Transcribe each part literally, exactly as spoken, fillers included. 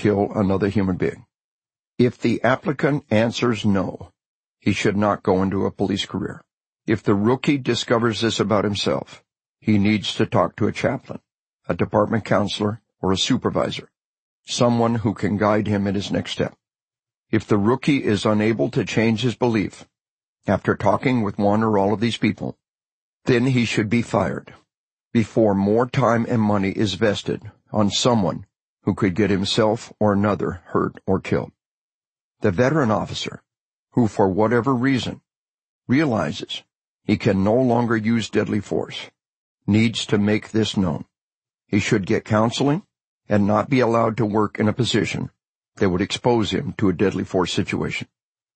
kill another human being. If the applicant answers no, he should not go into a police career. If the rookie discovers this about himself, he needs to talk to a chaplain, a department counselor, or a supervisor, someone who can guide him in his next step. If the rookie is unable to change his belief after talking with one or all of these people, then he should be fired before more time and money is vested on someone who could get himself or another hurt or killed. The veteran officer, who for whatever reason realizes he can no longer use deadly force, needs to make this known. He should get counseling and not be allowed to work in a position that would expose him to a deadly force situation.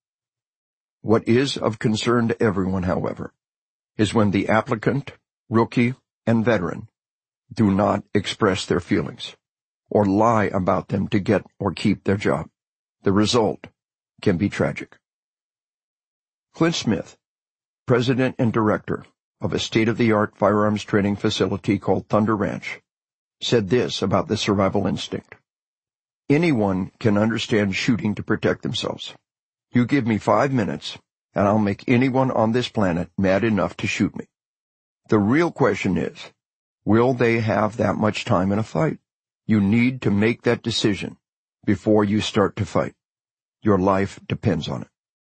What is of concern to everyone, however, is when the applicant, rookie, and veteran do not express their feelings or lie about them to get or keep their job. The result can be tragic. Clint Smith, president and director of a state-of-the-art firearms training facility called Thunder Ranch, said this about the survival instinct. Anyone can understand shooting to protect themselves. You give me five minutes, and I'll make anyone on this planet mad enough to shoot me. The real question is, will they have that much time in a fight? You need to make that decision before you start to fight. Your life depends on it.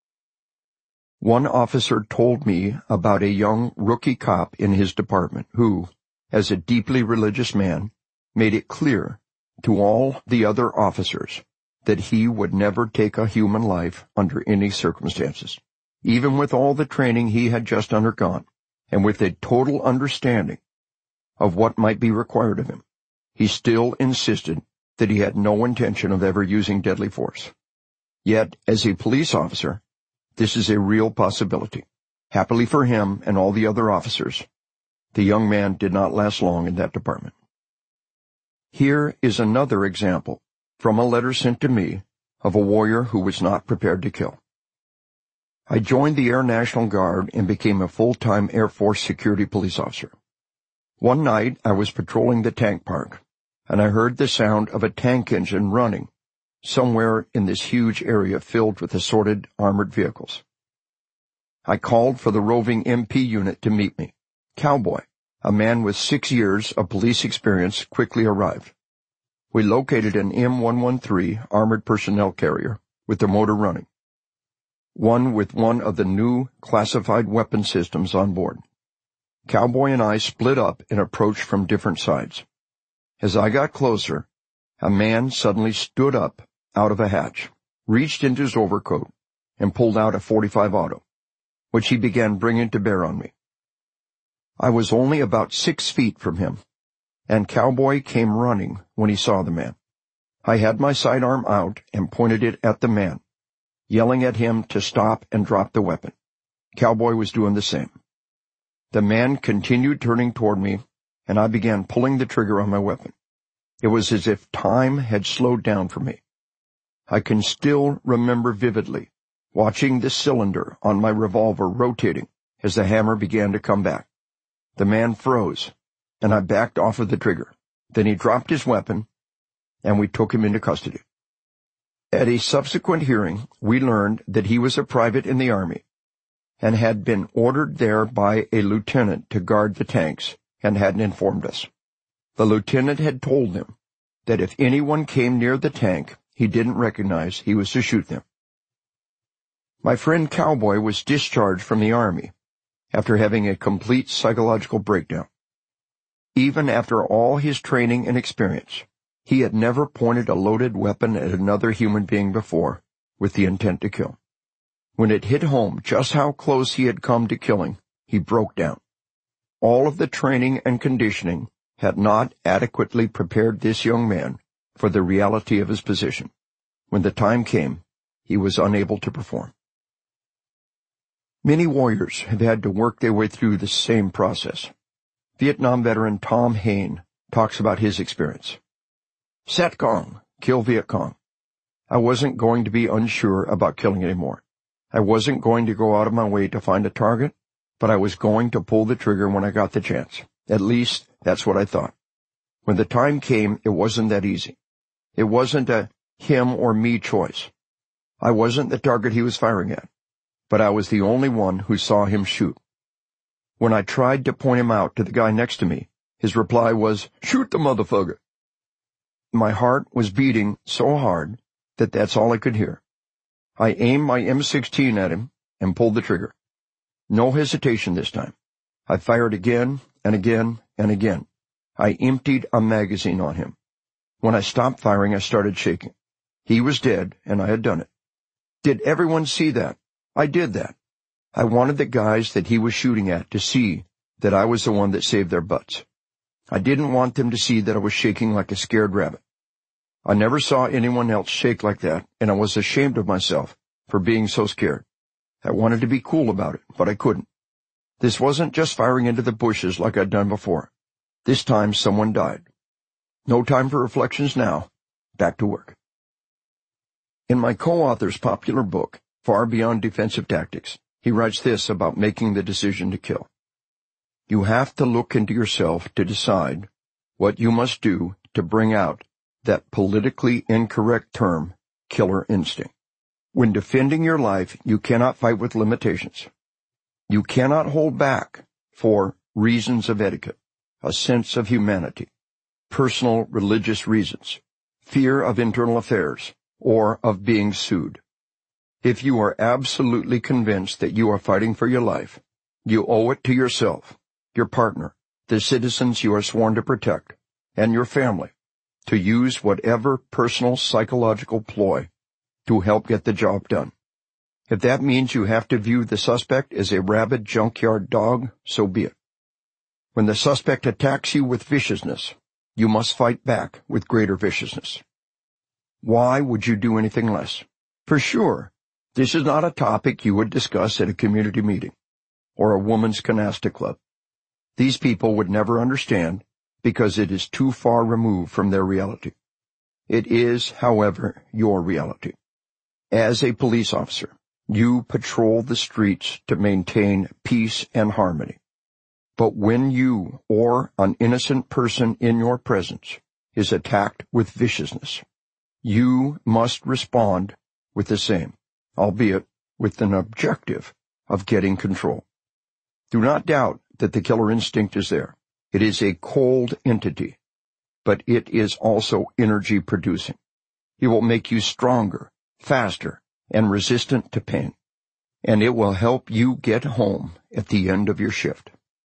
One officer told me about a young rookie cop in his department who, as a deeply religious man, made it clear to all the other officers that he would never take a human life under any circumstances. Even with all the training he had just undergone, and with a total understanding of what might be required of him, he still insisted that he had no intention of ever using deadly force. Yet, as a police officer, this is a real possibility. Happily for him and all the other officers, the young man did not last long in that department. Here is another example from a letter sent to me of a warrior who was not prepared to kill. I joined the Air National Guard and became a full-time Air Force security police officer. One night I was patrolling the tank park, and I heard the sound of a tank engine running somewhere in this huge area filled with assorted armored vehicles. I called for the roving M P unit to meet me. Cowboy, a man with six years of police experience, quickly arrived. We located an M one thirteen armored personnel carrier with the motor running, one with one of the new classified weapon systems on board. Cowboy and I split up and approached from different sides. As I got closer, a man suddenly stood up out of a hatch, reached into his overcoat, and pulled out a forty-five auto, which he began bringing to bear on me. I was only about six feet from him, and Cowboy came running when he saw the man. I had my sidearm out and pointed it at the man, yelling at him to stop and drop the weapon. Cowboy was doing the same. The man continued turning toward me, and I began pulling the trigger on my weapon. It was as if time had slowed down for me. I can still remember vividly watching the cylinder on my revolver rotating as the hammer began to come back. The man froze, and I backed off of the trigger. Then he dropped his weapon, and we took him into custody. At a subsequent hearing, we learned that he was a private in the Army and had been ordered there by a lieutenant to guard the tanks and hadn't informed us. The lieutenant had told them that if anyone came near the tank he didn't recognize, he was to shoot them. My friend Cowboy was discharged from the Army after having a complete psychological breakdown. Even after all his training and experience, he had never pointed a loaded weapon at another human being before with the intent to kill. When it hit home just how close he had come to killing, he broke down. All of the training and conditioning had not adequately prepared this young man for the reality of his position. When the time came, he was unable to perform. Many warriors have had to work their way through the same process. Vietnam veteran Tom Hain talks about his experience. Sat Cong, kill Viet Cong. I wasn't going to be unsure about killing anymore. I wasn't going to go out of my way to find a target, but I was going to pull the trigger when I got the chance. At least, that's what I thought. When the time came, it wasn't that easy. It wasn't a him or me choice. I wasn't the target he was firing at, but I was the only one who saw him shoot. When I tried to point him out to the guy next to me, his reply was, "Shoot the motherfucker." My heart was beating so hard that that's all I could hear. I aimed my M sixteen at him and pulled the trigger. No hesitation this time. I fired again and again and again. I emptied a magazine on him. When I stopped firing, I started shaking. He was dead, and I had done it. Did everyone see that? I did that. I wanted the guys that he was shooting at to see that I was the one that saved their butts. I didn't want them to see that I was shaking like a scared rabbit. I never saw anyone else shake like that, and I was ashamed of myself for being so scared. I wanted to be cool about it, but I couldn't. This wasn't just firing into the bushes like I'd done before. This time someone died. No time for reflections now. Back to work. In my co-author's popular book, Far Beyond Defensive Tactics, he writes this about making the decision to kill. You have to look into yourself to decide what you must do to bring out that politically incorrect term, killer instinct. When defending your life, you cannot fight with limitations. You cannot hold back for reasons of etiquette, a sense of humanity, personal religious reasons, fear of internal affairs, or of being sued. If you are absolutely convinced that you are fighting for your life, you owe it to yourself, your partner, the citizens you are sworn to protect, and your family, to use whatever personal psychological ploy to help get the job done. If that means you have to view the suspect as a rabid junkyard dog, so be it. When the suspect attacks you with viciousness, you must fight back with greater viciousness. Why would you do anything less? For sure, this is not a topic you would discuss at a community meeting or a woman's canasta club. These people would never understand because it is too far removed from their reality. It is, however, your reality. As a police officer, you patrol the streets to maintain peace and harmony. But when you or an innocent person in your presence is attacked with viciousness, you must respond with the same, albeit with an objective of getting control. Do not doubt that the killer instinct is there. It is a cold entity, but it is also energy-producing. It will make you stronger, faster, and resistant to pain, and it will help you get home at the end of your shift.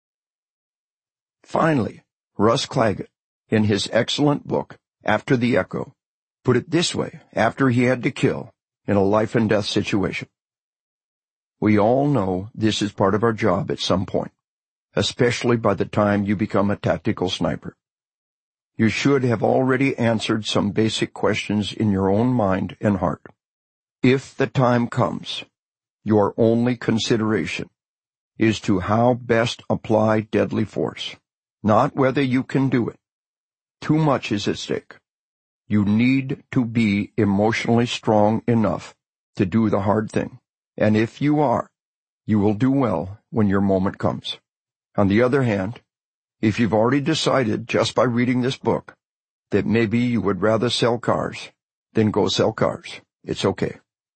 Finally, Russ Claggett, in his excellent book, After the Echo, put it this way after he had to kill in a life-and-death situation. We all know this is part of our job at some point, especially by the time you become a tactical sniper. You should have already answered some basic questions in your own mind and heart. If the time comes, your only consideration is to how best apply deadly force, not whether you can do it. Too much is at stake. You need to be emotionally strong enough to do the hard thing, and if you are, you will do well when your moment comes. On the other hand, if you've already decided just by reading this book that maybe you would rather sell cars, then go sell cars. It's okay.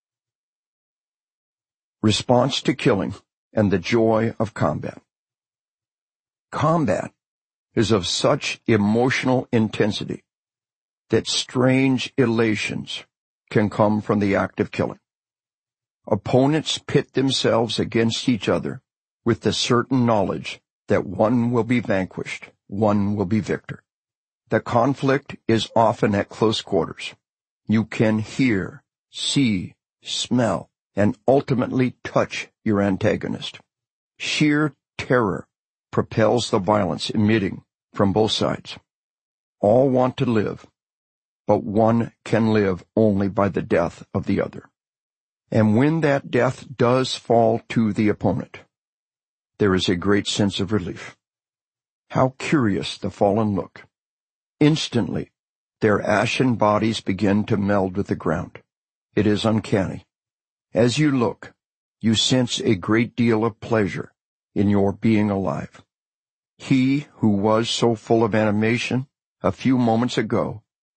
Response to killing and the joy of combat. Combat is of such emotional intensity that strange elations can come from the act of killing. Opponents pit themselves against each other with the certain knowledge that one will be vanquished, one will be victor. The conflict is often at close quarters. You can hear, see, smell, and ultimately touch your antagonist. Sheer terror propels the violence emitting from both sides. All want to live, but one can live only by the death of the other. And when that death does fall to the opponent, there is a great sense of relief. How curious the fallen look. Instantly, their ashen bodies begin to meld with the ground. It is uncanny. As you look, you sense a great deal of pleasure in your being alive. He who was so full of animation a few moments ago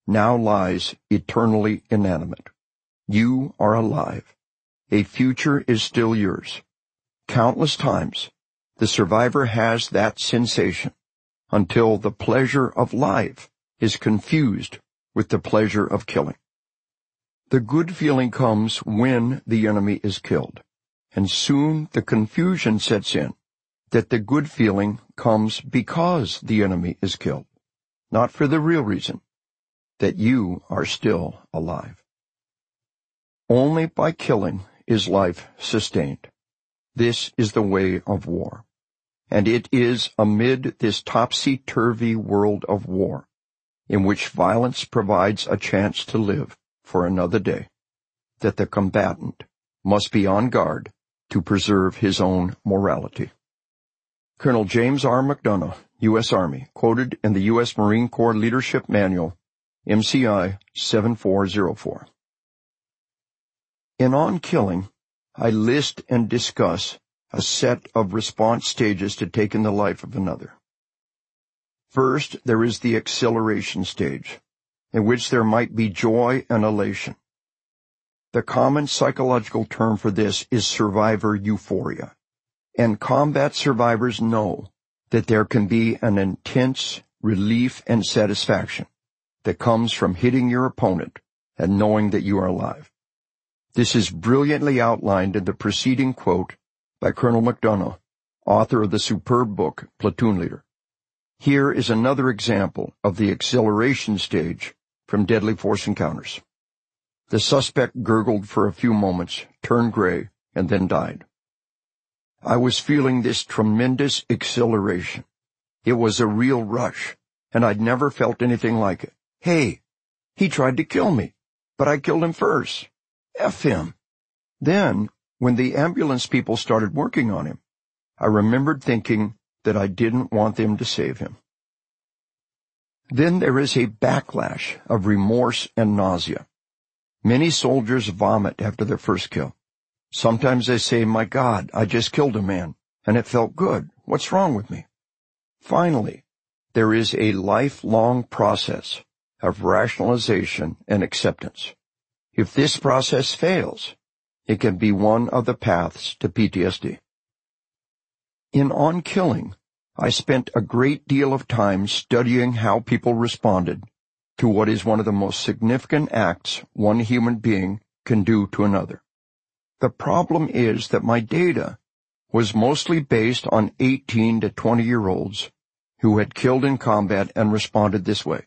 now lies eternally inanimate. You are alive. A future is still yours. Countless times, the survivor has that sensation until the pleasure of life is confused with the pleasure of killing. The good feeling comes when the enemy is killed, and soon the confusion sets in that the good feeling comes because the enemy is killed, not for the real reason, that you are still alive. Only by killing is life sustained. This is the way of war, and it is amid this topsy-turvy world of war, in which violence provides a chance to live for another day, that the combatant must be on guard to preserve his own morality. Colonel James R. McDonough, U S Army, quoted in the U S Marine Corps Leadership Manual, M C I seven four zero four. In On Killing, I list and discuss a set of response stages to taking the life of another. First, there is the acceleration stage, in which there might be joy and elation. The common psychological term for this is survivor euphoria, and combat survivors know that there can be an intense relief and satisfaction that comes from hitting your opponent and knowing that you are alive. This is brilliantly outlined in the preceding quote by Colonel McDonough, author of the superb book Platoon Leader. Here is another example of the acceleration stage from Deadly Force Encounters. The suspect gurgled for a few moments, turned gray, and then died. I was feeling this tremendous acceleration. It was a real rush, and I'd never felt anything like it. Hey, he tried to kill me, but I killed him first. F him. Then, when the ambulance people started working on him, I remembered thinking that I didn't want them to save him. Then there is a backlash of remorse and nausea. Many soldiers vomit after their first kill. Sometimes they say, "My God, I just killed a man, and it felt good. What's wrong with me?" Finally, there is a lifelong process of rationalization and acceptance. If this process fails, it can be one of the paths to P T S D. In On Killing, I spent a great deal of time studying how people responded to what is one of the most significant acts one human being can do to another. The problem is that my data was mostly based on eighteen to twenty-year-olds who had killed in combat and responded this way.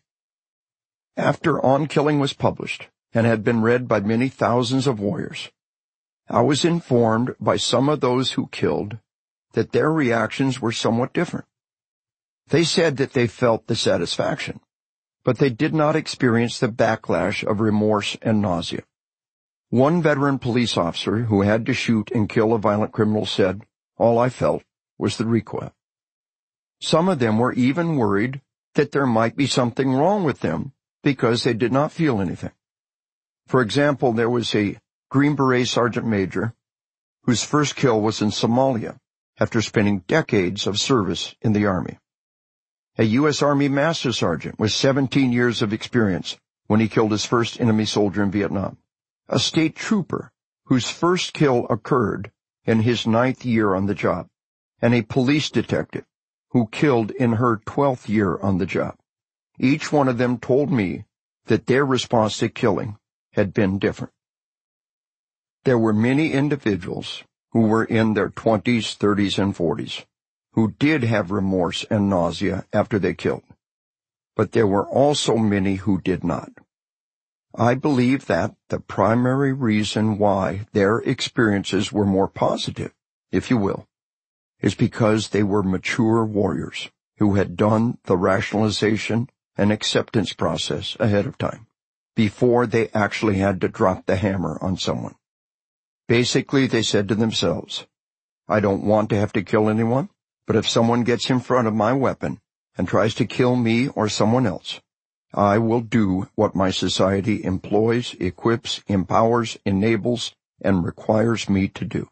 After On Killing was published and had been read by many thousands of warriors, I was informed by some of those who killed that their reactions were somewhat different. They said that they felt the satisfaction, but they did not experience the backlash of remorse and nausea. One veteran police officer who had to shoot and kill a violent criminal said, "All I felt was the recoil." Some of them were even worried that there might be something wrong with them because they did not feel anything. For example, there was a Green Beret Sergeant Major whose first kill was in Somalia after spending decades of service in the Army. A U S Army Master Sergeant with seventeen years of experience when he killed his first enemy soldier in Vietnam. A state trooper whose first kill occurred in his ninth year on the job, and a police detective who killed in her twelfth year on the job. Each one of them told me that their response to killing had been different. There were many individuals who were in their twenties, thirties, and forties who did have remorse and nausea after they killed, but there were also many who did not. I believe that the primary reason why their experiences were more positive, if you will, is because they were mature warriors who had done the rationalization and acceptance process ahead of time, before they actually had to drop the hammer on someone. Basically, they said to themselves, "I don't want to have to kill anyone, but if someone gets in front of my weapon and tries to kill me or someone else, I will do what my society employs, equips, empowers, enables, and requires me to do."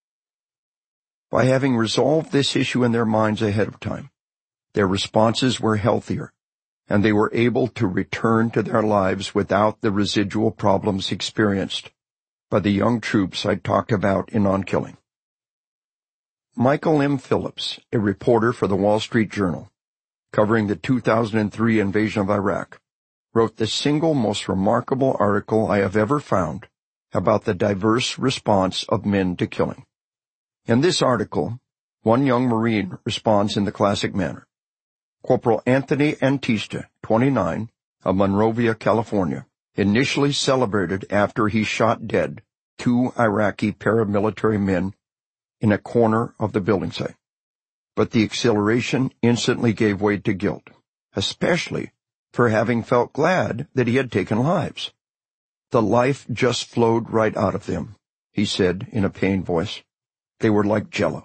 By having resolved this issue in their minds ahead of time, their responses were healthier, and they were able to return to their lives without the residual problems experienced by the young troops I talked about in On Killing. Michael M. Phillips, a reporter for the Wall Street Journal, covering the two thousand three invasion of Iraq, wrote the single most remarkable article I have ever found about the diverse response of men to killing. In this article, one young Marine responds in the classic manner. Corporal Anthony Antista, twenty-nine, of Monrovia, California, initially celebrated after he shot dead two Iraqi paramilitary men in a corner of the building site. But the exhilaration instantly gave way to guilt, especially for having felt glad that he had taken lives. The life just flowed right out of them, he said in a pained voice. They were like jello.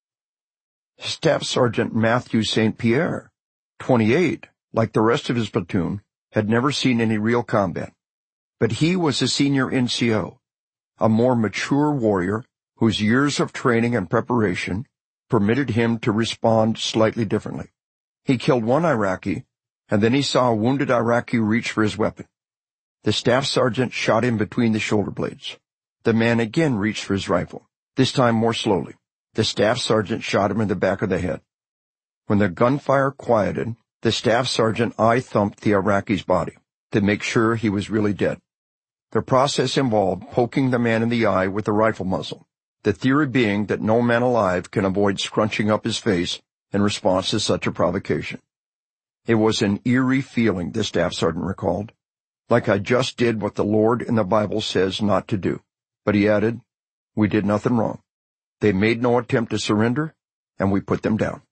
Staff Sergeant Matthew Saint Pierre, twenty-eight, like the rest of his platoon, had never seen any real combat. But he was a senior N C O, a more mature warrior whose years of training and preparation permitted him to respond slightly differently. He killed one Iraqi, and then he saw a wounded Iraqi reach for his weapon. The staff sergeant shot him between the shoulder blades. The man again reached for his rifle, this time more slowly. The staff sergeant shot him in the back of the head. When the gunfire quieted, the staff sergeant eye-thumped the Iraqi's body to make sure he was really dead. The process involved poking the man in the eye with the rifle muzzle, the theory being that no man alive can avoid scrunching up his face in response to such a provocation. It was an eerie feeling, the staff sergeant recalled, like I just did what the Lord in the Bible says not to do. But he added, we did nothing wrong. They made no attempt to surrender, and we put them down.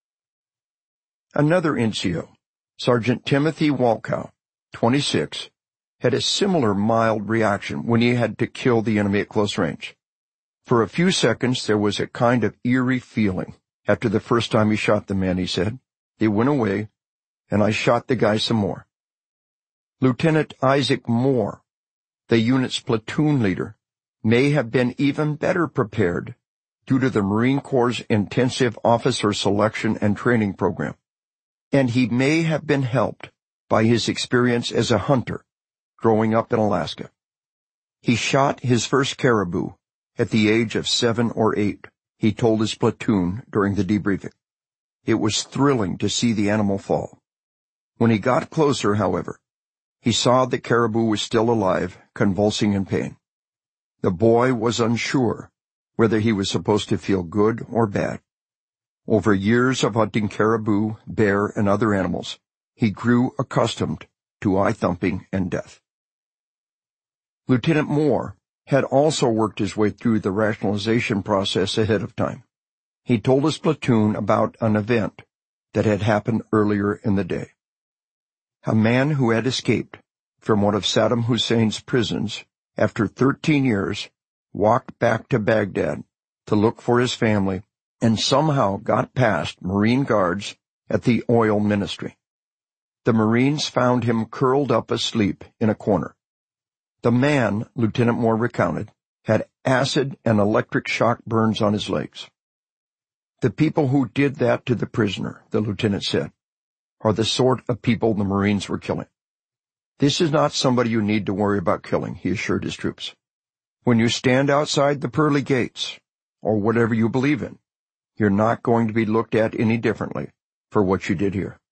Another N C O, Sergeant Timothy Walkow, twenty-six, had a similar mild reaction when he had to kill the enemy at close range. For a few seconds there was a kind of eerie feeling after the first time he shot the man, he said. It went away, and I shot the guy some more. Lieutenant Isaac Moore, the unit's platoon leader, may have been even better prepared due to the Marine Corps' intensive officer selection and training program, and he may have been helped by his experience as a hunter growing up in Alaska. He shot his first caribou at the age of seven or eight, he told his platoon during the debriefing. It was thrilling to see the animal fall. When he got closer, however, he saw the caribou was still alive, convulsing in pain. The boy was unsure whether he was supposed to feel good or bad. Over years of hunting caribou, bear, and other animals, he grew accustomed to eye-thumping and death. Lieutenant Moore had also worked his way through the rationalization process ahead of time. He told his platoon about an event that had happened earlier in the day. A man who had escaped from one of Saddam Hussein's prisons after thirteen years walked back to Baghdad to look for his family and somehow got past Marine guards at the oil ministry. The Marines found him curled up asleep in a corner. The man, Lieutenant Moore recounted, had acid and electric shock burns on his legs. The people who did that to the prisoner, the lieutenant said, are the sort of people the Marines were killing. This is not somebody you need to worry about killing, he assured his troops. When you stand outside the pearly gates, or whatever you believe in, you're not going to be looked at any differently for what you did here.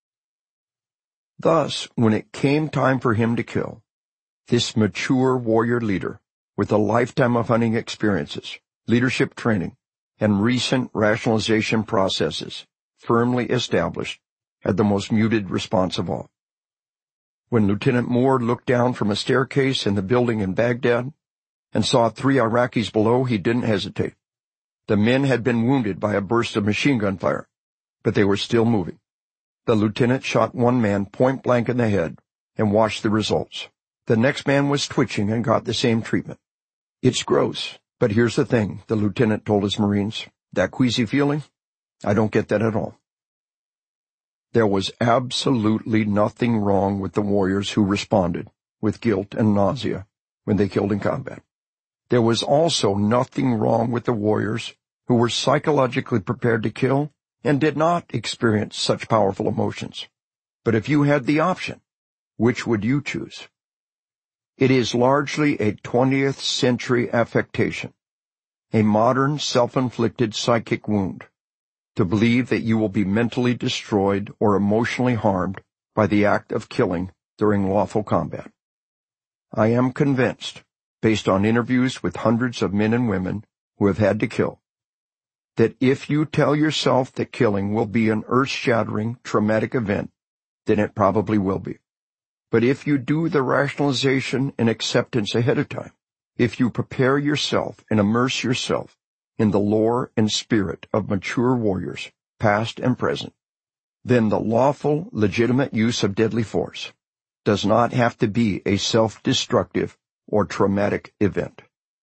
Thus, when it came time for him to kill, this mature warrior leader, with a lifetime of hunting experiences, leadership training, and recent rationalization processes firmly established, had the most muted response of all. When Lieutenant Moore looked down from a staircase in the building in Baghdad and saw three Iraqis below, he didn't hesitate. The men had been wounded by a burst of machine gun fire, but they were still moving. The lieutenant shot one man point blank in the head and watched the results. The next man was twitching and got the same treatment. It's gross, but here's the thing, the lieutenant told his Marines. That queasy feeling? I don't get that at all. There was absolutely nothing wrong with the warriors who responded with guilt and nausea when they killed in combat. There was also nothing wrong with the warriors who were psychologically prepared to kill and did not experience such powerful emotions. But if you had the option, which would you choose? It is largely a twentieth century affectation, a modern self-inflicted psychic wound, to believe that you will be mentally destroyed or emotionally harmed by the act of killing during lawful combat. I am convinced, based on interviews with hundreds of men and women who have had to kill, that if you tell yourself that killing will be an earth-shattering, traumatic event, then it probably will be. But if you do the rationalization and acceptance ahead of time, if you prepare yourself and immerse yourself in the lore and spirit of mature warriors, past and present, then the lawful, legitimate use of deadly force does not have to be a self-destructive or traumatic event.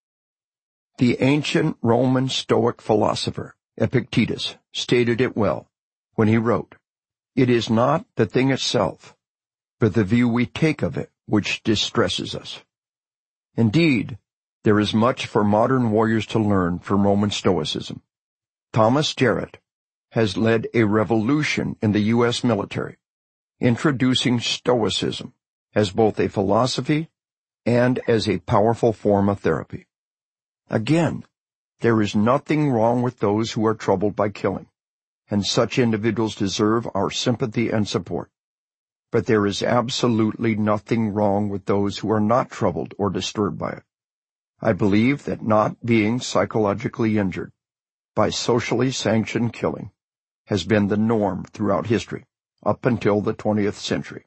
The ancient Roman Stoic philosopher Epictetus stated it well when he wrote, "It is not the thing itself, but the view we take of it which distresses us." Indeed, there is much for modern warriors to learn from Roman Stoicism. Thomas Jarrett has led a revolution in the U S military, introducing Stoicism as both a philosophy and as a powerful form of therapy. Again, there is nothing wrong with those who are troubled by killing, and such individuals deserve our sympathy and support. But there is absolutely nothing wrong with those who are not troubled or disturbed by it. I believe that not being psychologically injured by socially sanctioned killing has been the norm throughout history, up until the twentieth century.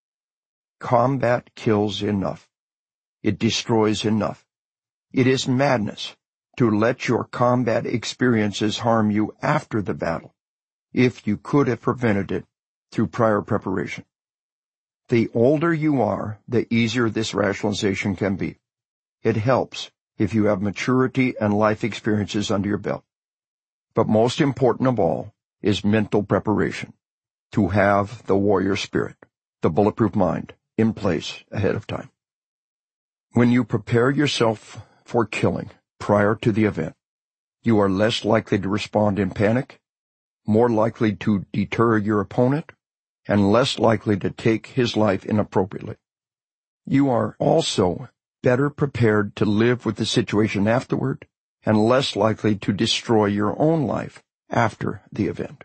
Combat kills enough. It destroys enough. It is madness to let your combat experiences harm you after the battle, if you could have prevented it through prior preparation. The older you are, the easier this rationalization can be. It helps if you have maturity and life experiences under your belt. But most important of all is mental preparation, to have the warrior spirit, the bulletproof mind, in place ahead of time. When you prepare yourself for killing prior to the event, you are less likely to respond in panic, more likely to deter your opponent, and less likely to take his life inappropriately. You are also better prepared to live with the situation afterward, and less likely to destroy your own life after the event.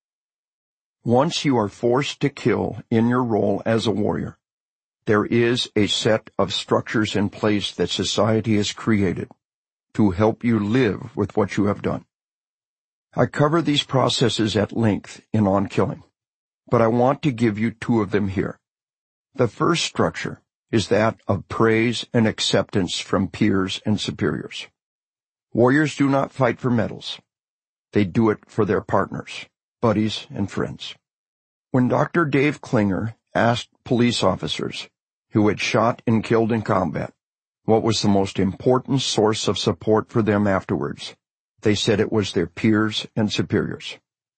Once you are forced to kill in your role as a warrior, there is a set of structures in place that society has created to help you live with what you have done. I cover these processes at length in On Killing, but I want to give you two of them here. The first structure is that of praise and acceptance from peers and superiors. Warriors do not fight for medals. They do it for their partners, buddies, and friends. When Doctor Dave Klinger asked police officers who had shot and killed in combat what was the most important source of support for them afterwards, they said it was their peers and superiors.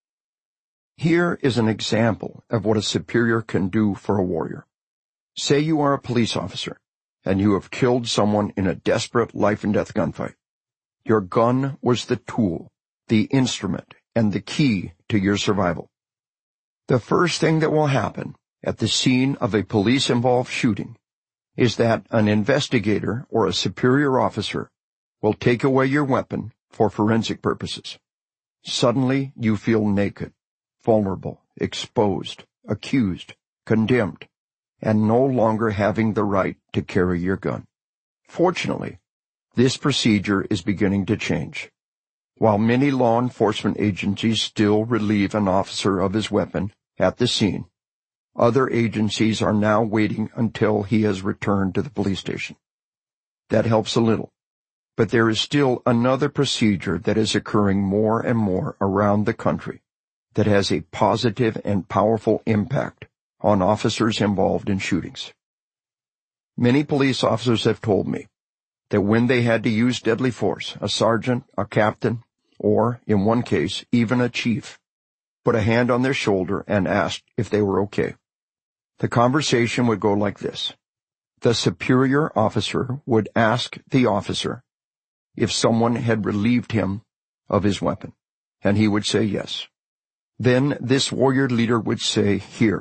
Here is an example of what a superior can do for a warrior. Say you are a police officer, and you have killed someone in a desperate life-and-death gunfight. Your gun was the tool, the instrument, and the key to your survival. The first thing that will happen at the scene of a police-involved shooting is that an investigator or a superior officer will take away your weapon for forensic purposes. Suddenly you feel naked, vulnerable, exposed, accused, condemned, and no longer having the right to carry your gun. Fortunately, this procedure is beginning to change. While many law enforcement agencies still relieve an officer of his weapon at the scene, other agencies are now waiting until he has returned to the police station. That helps a little, but there is still another procedure that is occurring more and more around the country that has a positive and powerful impact on officers involved in shootings. Many police officers have told me that when they had to use deadly force, a sergeant, a captain, or, in one case, even a chief, put a hand on their shoulder and asked if they were okay. The conversation would go like this. The superior officer would ask the officer if someone had relieved him of his weapon, and he would say yes. Then this warrior leader would say, "Here,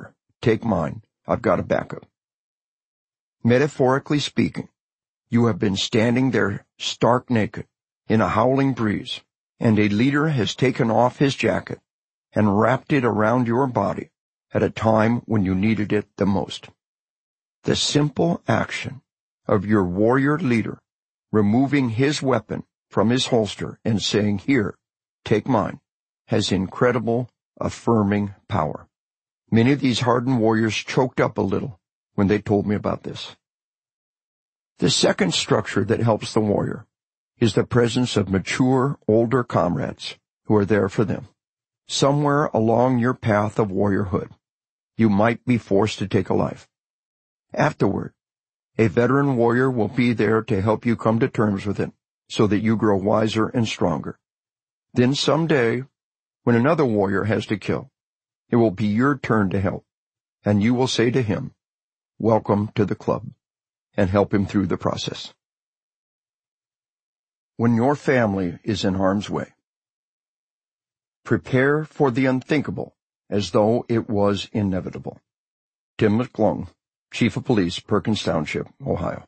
take mine, I've got a backup. Metaphorically speaking, you have been standing there stark naked in a howling breeze, and a leader has taken off his jacket and wrapped it around your body at a time when you needed it the most. The simple action of your warrior leader removing his weapon from his holster and saying, "Here, take mine," has incredible, affirming power. Many of these hardened warriors choked up a little when they told me about this. The second structure that helps the warrior is the presence of mature, older comrades who are there for them. Somewhere along your path of warriorhood, you might be forced to take a life. Afterward, a veteran warrior will be there to help you come to terms with it so that you grow wiser and stronger. Then someday, when another warrior has to kill, it will be your turn to help, and you will say to him, "Welcome to the club," and help him through the process. When your family is in harm's way, prepare for the unthinkable as though it was inevitable. Tim McClung, Chief of Police, Perkins Township, Ohio.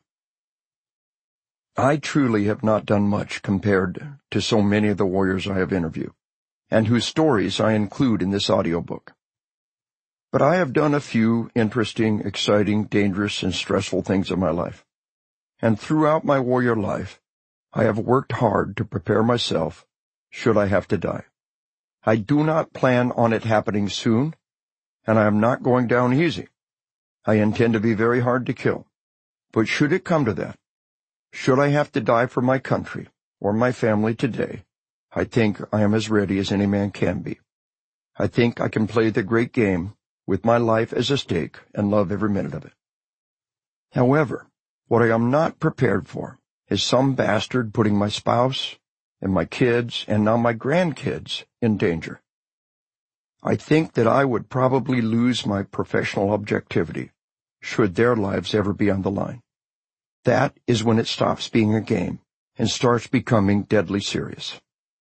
I truly have not done much compared to so many of the warriors I have interviewed, and whose stories I include in this audiobook. But I have done a few interesting, exciting, dangerous, and stressful things in my life. And throughout my warrior life, I have worked hard to prepare myself should I have to die. I do not plan on it happening soon, and I am not going down easy. I intend to be very hard to kill. But should it come to that, should I have to die for my country or my family today, I think I am as ready as any man can be. I think I can play the great game with my life as a stake and love every minute of it. However, what I am not prepared for is some bastard putting my spouse and my kids and now my grandkids in danger. I think that I would probably lose my professional objectivity should their lives ever be on the line. That is when it stops being a game and starts becoming deadly serious.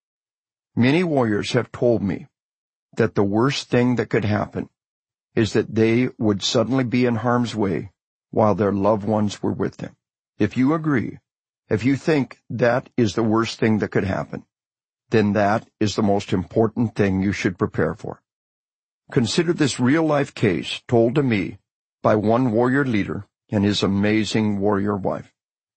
Many warriors have told me that the worst thing that could happen is that they would suddenly be in harm's way while their loved ones were with them. If you agree, if you think that is the worst thing that could happen, then that is the most important thing you should prepare for. Consider this real-life case told to me by one warrior leader and his amazing warrior wife.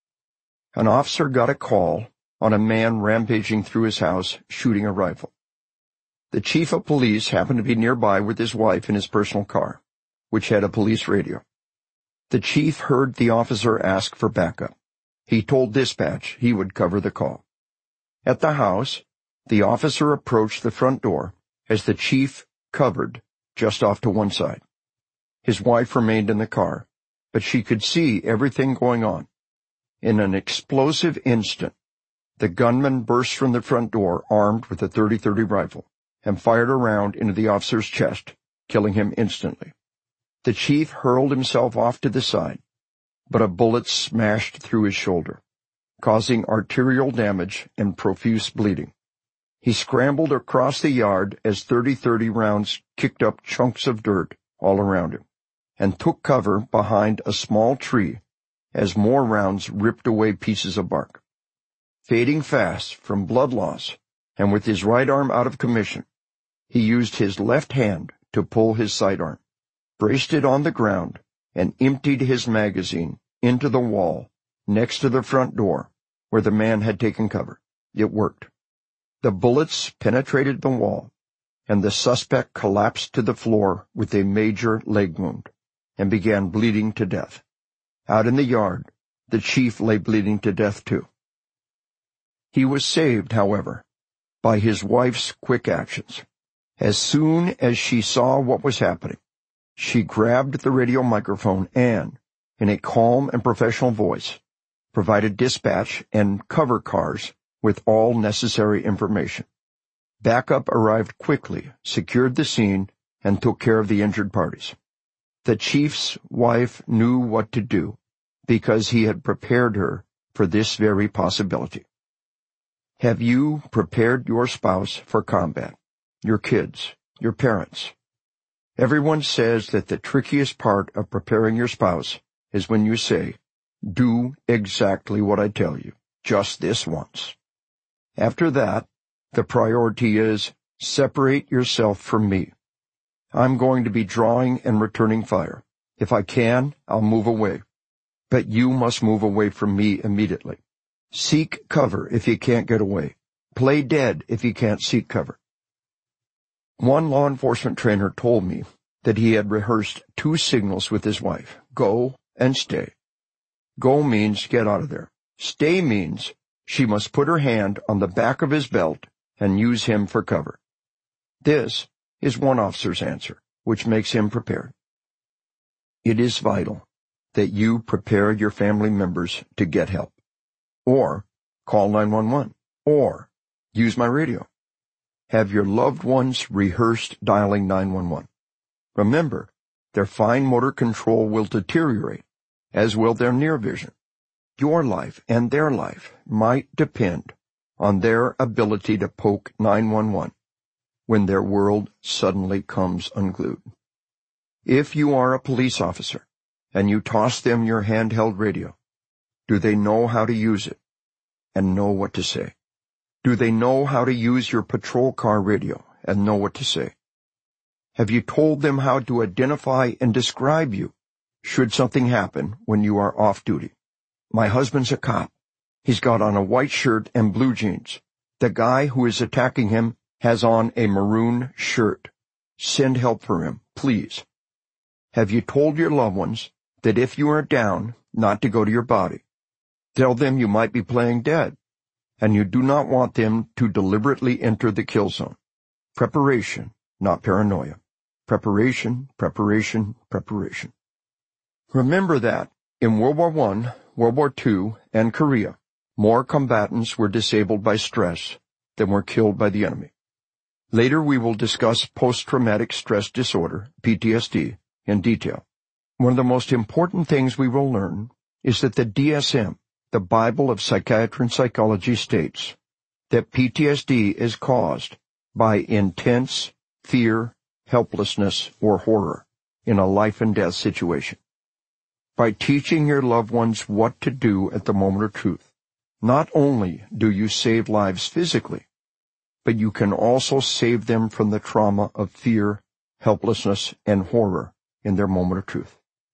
An officer got a call on a man rampaging through his house shooting a rifle. The chief of police happened to be nearby with his wife in his personal car, which had a police radio. The chief heard the officer ask for backup. He told dispatch he would cover the call. At the house, the officer approached the front door as the chief covered just off to one side. His wife remained in the car, but she could see everything going on. In an explosive instant, the gunman burst from the front door armed with a thirty thirty rifle and fired a round into the officer's chest, killing him instantly. The chief hurled himself off to the side, but a bullet smashed through his shoulder, causing arterial damage and profuse bleeding. He scrambled across the yard as thirty thirty rounds kicked up chunks of dirt all around him, and took cover behind a small tree as more rounds ripped away pieces of bark. Fading fast from blood loss, and with his right arm out of commission, he used his left hand to pull his sidearm, braced it on the ground, and emptied his magazine into the wall next to the front door where the man had taken cover. It worked. The bullets penetrated the wall, and the suspect collapsed to the floor with a major leg wound and began bleeding to death. Out in the yard, the chief lay bleeding to death too. He was saved, however, by his wife's quick actions. As soon as she saw what was happening, she grabbed the radio microphone and, in a calm and professional voice, provided dispatch and cover cars with all necessary information. Backup arrived quickly, secured the scene, and took care of the injured parties. The chief's wife knew what to do because he had prepared her for this very possibility. Have you prepared your spouse for combat, your kids, your parents? Everyone says that the trickiest part of preparing your spouse is when you say, "Do exactly what I tell you, just this once." After that, the priority is, separate yourself from me. I'm going to be drawing and returning fire. If I can, I'll move away. But you must move away from me immediately. Seek cover if you can't get away. Play dead if you can't seek cover. One law enforcement trainer told me that he had rehearsed two signals with his wife, go and stay. Go means get out of there. Stay means she must put her hand on the back of his belt and use him for cover. This is one officer's answer, which makes him prepared. It is vital that you prepare your family members to get help, or call nine one one, or use my radio. Have your loved ones rehearsed dialing nine one one. Remember, their fine motor control will deteriorate, as will their near vision. Your life and their life might depend on their ability to poke nine one one when their world suddenly comes unglued. If you are a police officer and you toss them your handheld radio, do they know how to use it and know what to say? Do they know how to use your patrol car radio and know what to say? Have you told them how to identify and describe you should something happen when you are off duty? My husband's a cop. He's got on a white shirt and blue jeans. The guy who is attacking him has on a maroon shirt. Send help for him, please. Have you told your loved ones that if you are down, not to go to your body? Tell them you might be playing dead, and you do not want them to deliberately enter the kill zone. Preparation, not paranoia. Preparation, preparation, preparation. Remember that in World War One, World War Two, and Korea, more combatants were disabled by stress than were killed by the enemy. Later we will discuss post-traumatic stress disorder, P T S D, in detail. One of the most important things we will learn is that the D S M, the Bible of Psychiatry and Psychology, states that P T S D is caused by intense fear, helplessness, or horror in a life-and-death situation. By teaching your loved ones what to do at the moment of truth, not only do you save lives physically, but you can also save them from the trauma of fear, helplessness, and horror in their moment of truth.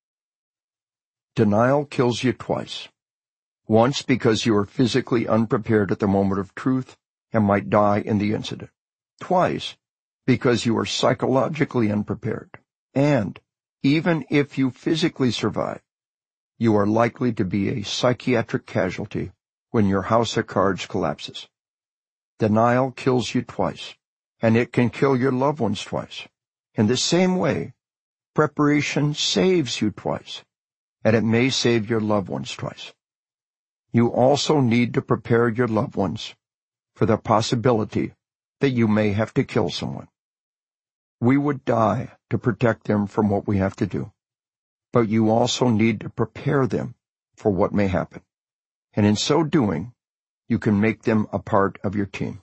Denial kills you twice. Once because you are physically unprepared at the moment of truth and might die in the incident. Twice because you are psychologically unprepared. And even if you physically survive, you are likely to be a psychiatric casualty when your house of cards collapses. Denial kills you twice, and it can kill your loved ones twice. In the same way, preparation saves you twice, and it may save your loved ones twice. You also need to prepare your loved ones for the possibility that you may have to kill someone. We would die to protect them from what we have to do, but you also need to prepare them for what may happen. And in so doing, you can make them a part of your team.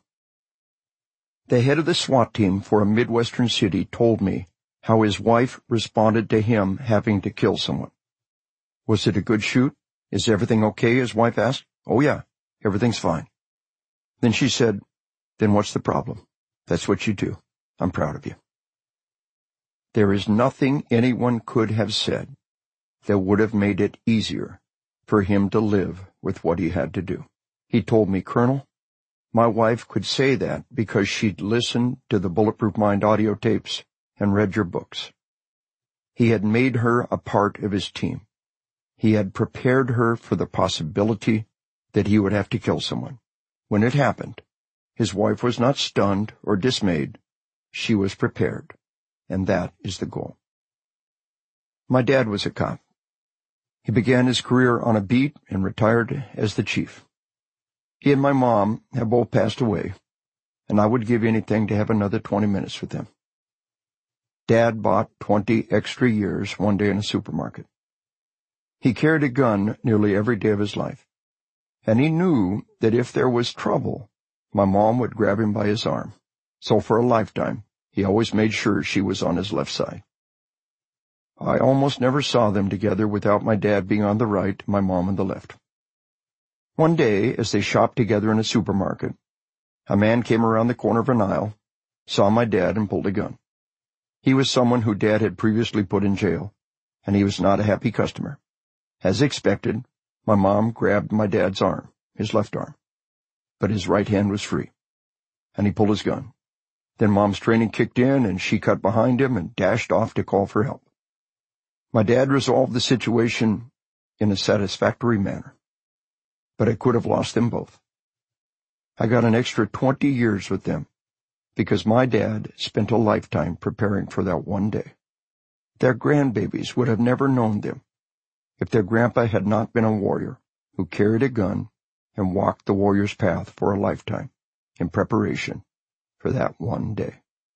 The head of the SWAT team for a Midwestern city told me how his wife responded to him having to kill someone. Was it a good shoot? Is everything okay? His wife asked. Oh yeah, everything's fine. Then she said, then what's the problem? That's what you do. I'm proud of you. There is nothing anyone could have said that would have made it easier for him to live with what he had to do. He told me, Colonel, my wife could say that because she'd listened to the Bulletproof Mind audio tapes and read your books. He had made her a part of his team. He had prepared her for the possibility that he would have to kill someone. When it happened, his wife was not stunned or dismayed. She was prepared, and that is the goal. My dad was a cop. He began his career on a beat and retired as the chief. He and my mom have both passed away, and I would give anything to have another twenty minutes with them. Dad bought twenty extra years one day in a supermarket. He carried a gun nearly every day of his life, and he knew that if there was trouble, my mom would grab him by his arm. So for a lifetime, he always made sure she was on his left side. I almost never saw them together without my dad being on the right, my mom on the left. One day, as they shopped together in a supermarket, a man came around the corner of an aisle, saw my dad, and pulled a gun. He was someone who Dad had previously put in jail, and he was not a happy customer. As expected, my mom grabbed my dad's arm, his left arm, but his right hand was free, and he pulled his gun. Then Mom's training kicked in, and she cut behind him and dashed off to call for help. My dad resolved the situation in a satisfactory manner, but I could have lost them both. I got an extra twenty years with them, because my dad spent a lifetime preparing for that one day. Their grandbabies would have never known them if their grandpa had not been a warrior who carried a gun and walked the warrior's path for a lifetime in preparation for that one day.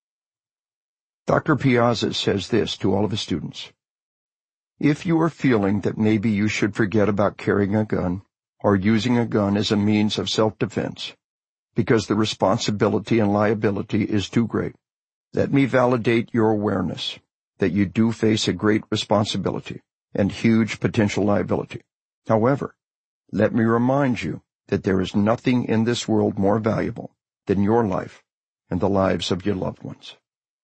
Doctor Piazza says this to all of his students: if you are feeling that maybe you should forget about carrying a gun or using a gun as a means of self-defense, because the responsibility and liability is too great, let me validate your awareness that you do face a great responsibility and huge potential liability. However, let me remind you that there is nothing in this world more valuable than your life and the lives of your loved ones.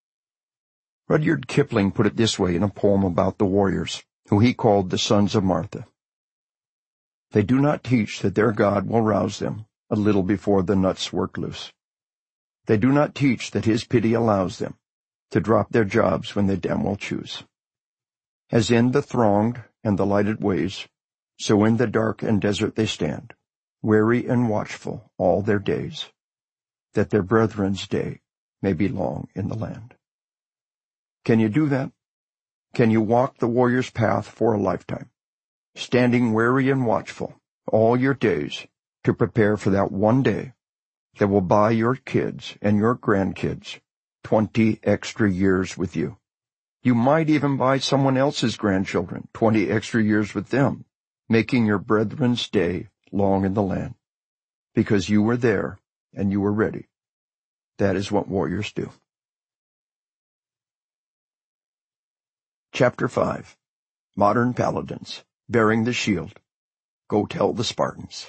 Rudyard Kipling put it this way in a poem about the warriors, who he called the Sons of Martha. They do not teach that their God will rouse them a little before the nuts work loose. They do not teach that his pity allows them to drop their jobs when they damn well choose. As in the thronged and the lighted ways, so in the dark and desert they stand, weary and watchful all their days, that their brethren's day may be long in the land. Can you do that? Can you walk the warrior's path for a lifetime, standing weary and watchful all your days to prepare for that one day that will buy your kids and your grandkids twenty extra years with you? You might even buy someone else's grandchildren twenty extra years with them, making your brethren's day long in the land, because you were there and you were ready. That is what warriors do. Chapter five. Modern Paladins, Bearing the Shield. Go Tell the Spartans.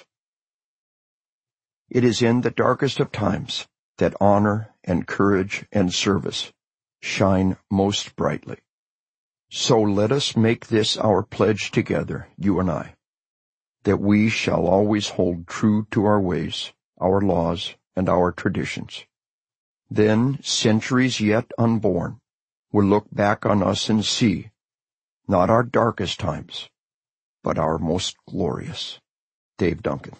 It is in the darkest of times that honor and courage and service shine most brightly. So let us make this our pledge together, you and I, that we shall always hold true to our ways, our laws, and our traditions. Then centuries yet unborn will look back on us and see, not our darkest times, but our most glorious. Dave Duncan.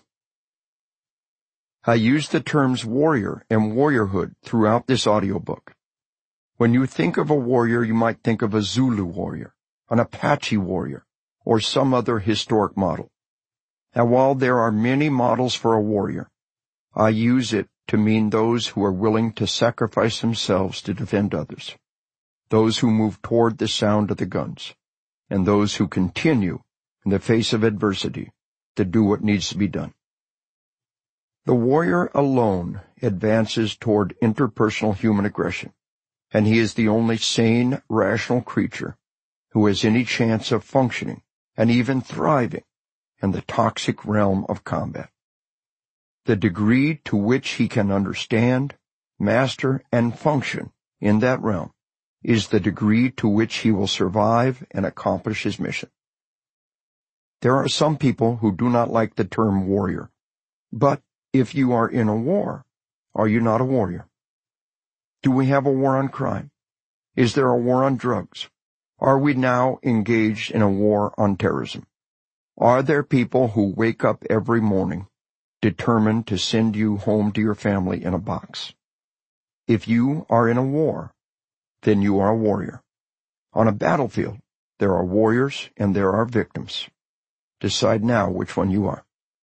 I use the terms warrior and warriorhood throughout this audiobook. When you think of a warrior, you might think of a Zulu warrior, an Apache warrior, or some other historic model. And while there are many models for a warrior, I use it to mean those who are willing to sacrifice themselves to defend others, those who move toward the sound of the guns, and those who continue, in the face of adversity, to do what needs to be done. The warrior alone advances toward interpersonal human aggression, and he is the only sane, rational creature who has any chance of functioning and even thriving in the toxic realm of combat. The degree to which he can understand, master, and function in that realm is the degree to which he will survive and accomplish his mission. There are some people who do not like the term warrior, but if you are in a war, are you not a warrior? Do we have a war on crime? Is there a war on drugs? Are we now engaged in a war on terrorism? Are there people who wake up every morning determined to send you home to your family in a box? If you are in a war, then you are a warrior. On a battlefield, there are warriors and there are victims. Decide now which one you are.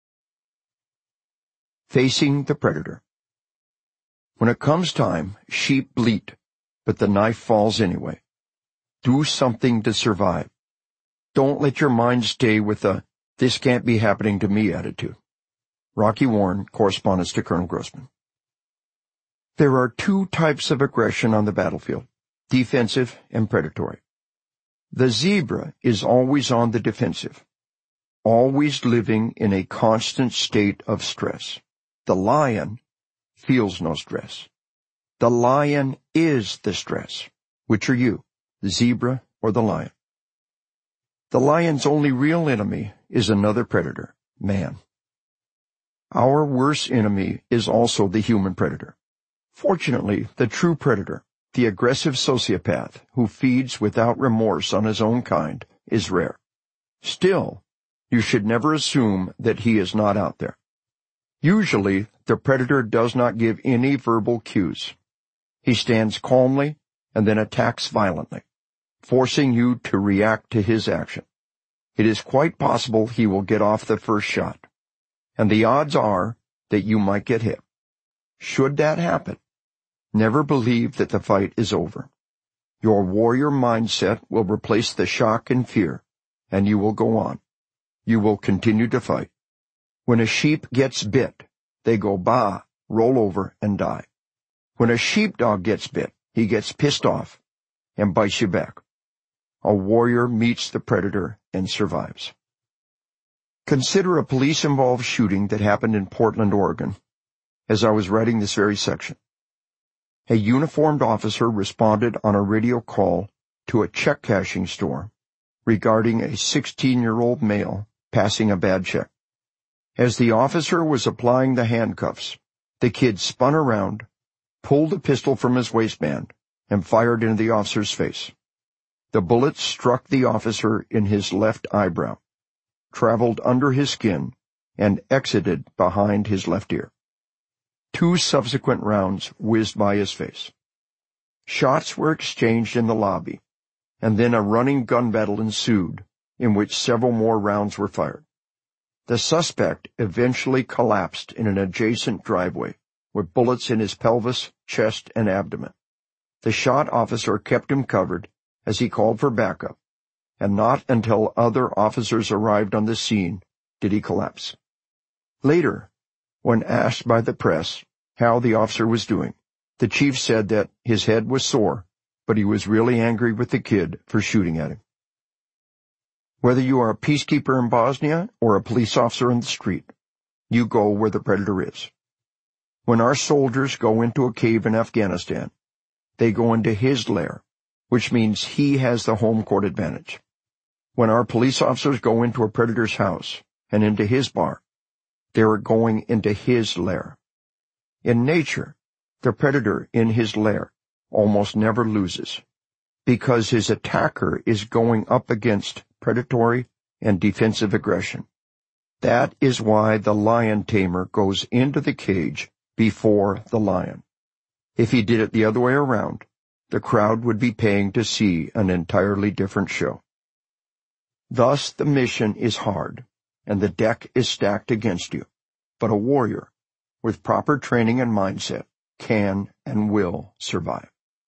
Facing the predator. When it comes time, sheep bleat, but the knife falls anyway. Do something to survive. Don't let your mind stay with a "this can't be happening to me" attitude. Rocky Warren, Correspondence to Colonel Grossman. There are two types of aggression on the battlefield, defensive and predatory. The zebra is always on the defensive, always living in a constant state of stress. The lion feels no stress. The lion is the stress. Which are you, the zebra or the lion? The lion's only real enemy is another predator, man. Our worst enemy is also the human predator. Fortunately, the true predator, the aggressive sociopath who feeds without remorse on his own kind, is rare. Still, you should never assume that he is not out there. Usually, the predator does not give any verbal cues. He stands calmly and then attacks violently, forcing you to react to his action. It is quite possible he will get off the first shot, and the odds are that you might get hit. Should that happen, never believe that the fight is over. Your warrior mindset will replace the shock and fear, and you will go on. You will continue to fight. When a sheep gets bit, they go bah, roll over, and die. When a sheepdog gets bit, he gets pissed off and bites you back. A warrior meets the predator and survives. Consider a police-involved shooting that happened in Portland, Oregon, as I was writing this very section. A uniformed officer responded on a radio call to a check-cashing store regarding a sixteen-year-old male passing a bad check. As the officer was applying the handcuffs, the kid spun around, pulled a pistol from his waistband, and fired into the officer's face. The bullet struck the officer in his left eyebrow, traveled under his skin, and exited behind his left ear. Two subsequent rounds whizzed by his face. Shots were exchanged in the lobby, and then a running gun battle ensued, in which several more rounds were fired. The suspect eventually collapsed in an adjacent driveway, with bullets in his pelvis, chest, and abdomen. The shot officer kept him covered as he called for backup, and not until other officers arrived on the scene did he collapse. Later, when asked by the press how the officer was doing, the chief said that his head was sore, but he was really angry with the kid for shooting at him. Whether you are a peacekeeper in Bosnia or a police officer in the street, you go where the predator is. When our soldiers go into a cave in Afghanistan, they go into his lair, which means he has the home court advantage. When our police officers go into a predator's house and into his bar, they are going into his lair. In nature, the predator in his lair almost never loses, because his attacker is going up against predatory and defensive aggression. That is why the lion tamer goes into the cage before the lion. If he did it the other way around, the crowd would be paying to see an entirely different show. Thus the mission is hard, and the deck is stacked against you, but a warrior, with proper training and mindset, can and will survive.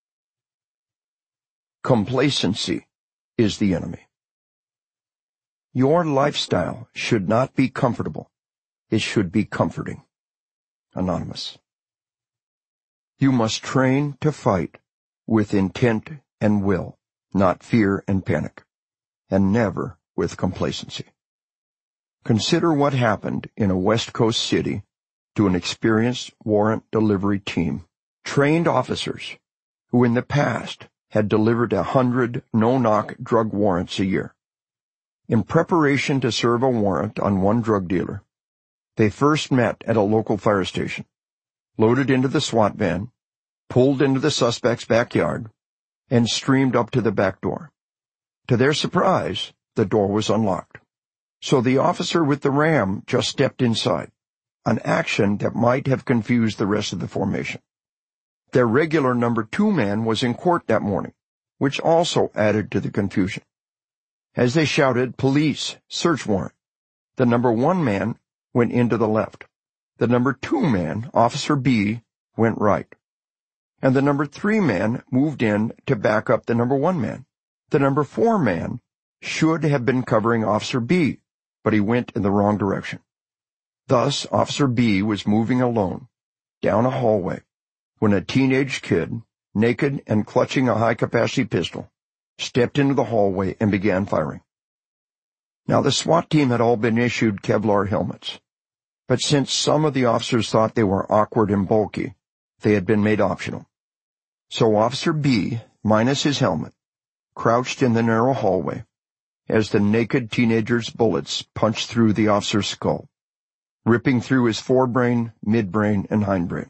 Complacency is the enemy. Your lifestyle should not be comfortable. It should be comforting. Anonymous. You must train to fight with intent and will, not fear and panic, and never with complacency. Consider what happened in a West Coast city to an experienced warrant delivery team, trained officers who in the past had delivered a hundred no-knock drug warrants a year. In preparation to serve a warrant on one drug dealer, they first met at a local fire station, loaded into the SWAT van, pulled into the suspect's backyard, and streamed up to the back door. To their surprise, the door was unlocked. So the officer with the ram just stepped inside, an action that might have confused the rest of the formation. Their regular number two man was in court that morning, which also added to the confusion. As they shouted, "Police, search warrant," the number one man went into the left. The number two man, Officer B, went right. And the number three man moved in to back up the number one man. The number four man should have been covering Officer B, but he went in the wrong direction. Thus, Officer B was moving alone down a hallway when a teenage kid, naked and clutching a high-capacity pistol, stepped into the hallway and began firing. Now, the SWAT team had all been issued Kevlar helmets, but since some of the officers thought they were awkward and bulky, they had been made optional. So Officer B, minus his helmet, crouched in the narrow hallway as the naked teenager's bullets punched through the officer's skull, ripping through his forebrain, midbrain, and hindbrain.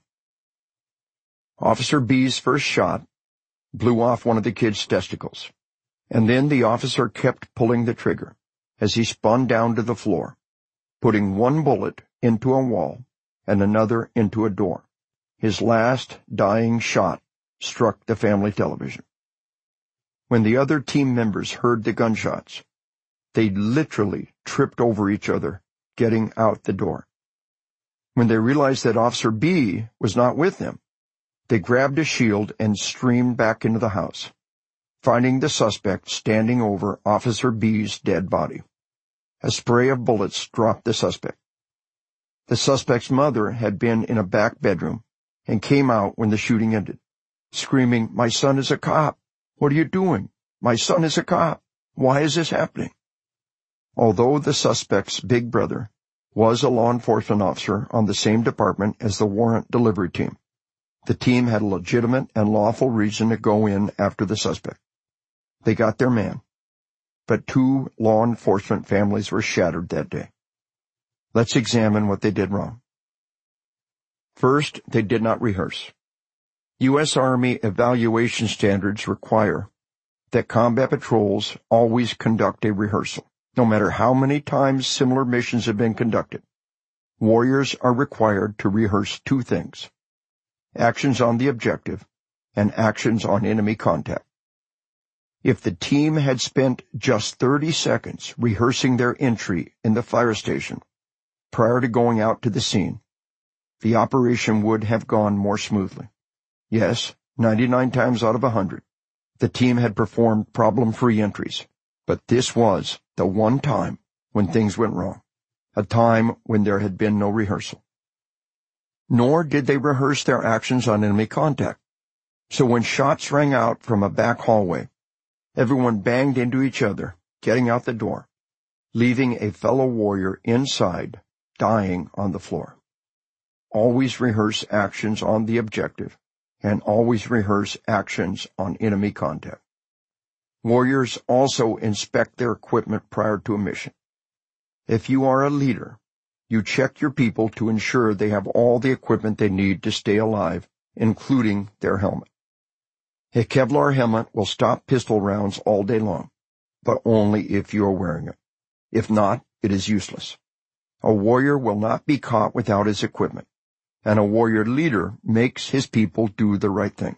Officer B's first shot blew off one of the kid's testicles, and then the officer kept pulling the trigger as he spun down to the floor, putting one bullet into a wall and another into a door. His last dying shot struck the family television. When the other team members heard the gunshots, they literally tripped over each other, getting out the door. When they realized that Officer B was not with them, they grabbed a shield and streamed back into the house, finding the suspect standing over Officer B's dead body. A spray of bullets dropped the suspect. The suspect's mother had been in a back bedroom and came out when the shooting ended, screaming, "My son is a cop. What are you doing? My son is a cop. Why is this happening?" Although the suspect's big brother was a law enforcement officer on the same department as the warrant delivery team, the team had a legitimate and lawful reason to go in after the suspect. They got their man, but two law enforcement families were shattered that day. Let's examine what they did wrong. First, they did not rehearse. U S Army evaluation standards require that combat patrols always conduct a rehearsal, no matter how many times similar missions have been conducted. Warriors are required to rehearse two things: actions on the objective and actions on enemy contact. If the team had spent just thirty seconds rehearsing their entry in the fire station prior to going out to the scene, the operation would have gone more smoothly. Yes, ninety-nine times out of a hundred, the team had performed problem-free entries, but this was the one time when things went wrong, a time when there had been no rehearsal. Nor did they rehearse their actions on enemy contact. So when shots rang out from a back hallway, everyone banged into each other, getting out the door, leaving a fellow warrior inside, dying on the floor. Always rehearse actions on the objective, and always rehearse actions on enemy contact. Warriors also inspect their equipment prior to a mission. If you are a leader, you check your people to ensure they have all the equipment they need to stay alive, including their helmet. A Kevlar helmet will stop pistol rounds all day long, but only if you are wearing it. If not, it is useless. A warrior will not be caught without his equipment, and a warrior leader makes his people do the right thing.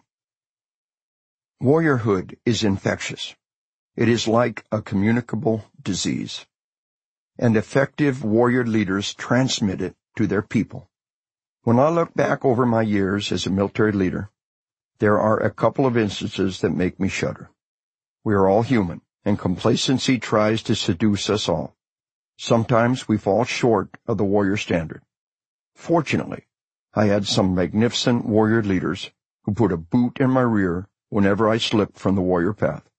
Warriorhood is infectious. It is like a communicable disease, and effective warrior leaders transmit it to their people. When I look back over my years as a military leader, there are a couple of instances that make me shudder. We are all human, and complacency tries to seduce us all. Sometimes we fall short of the warrior standard. Fortunately, I had some magnificent warrior leaders who put a boot in my rear whenever I slipped from the warrior path.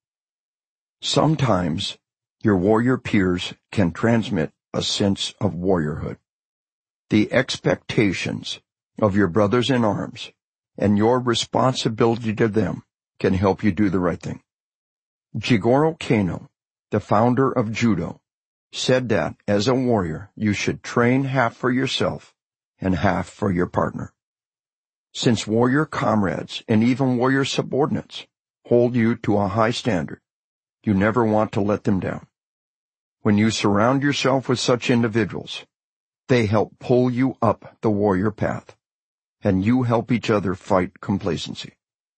Sometimes your warrior peers can transmit a sense of warriorhood. The expectations of your brothers in arms and your responsibility to them can help you do the right thing. Jigoro Kano, the founder of Judo, said that as a warrior you should train half for yourself and half for your partner. Since warrior comrades and even warrior subordinates hold you to a high standard, you never want to let them down. When you surround yourself with such individuals, they help pull you up the warrior path, and you help each other fight complacency.